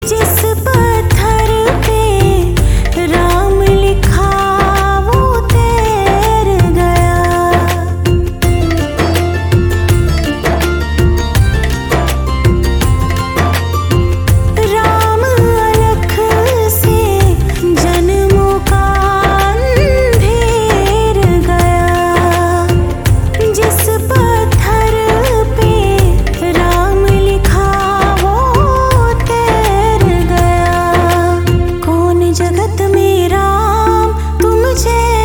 जिस पत्थर पे राम लिखा वो तैर गया। राम अलख से जन्मों का अंधेर गया। जिस पत्थर पे राम लिखा वो तैर गया। कौन जगत में राम तुम जैसा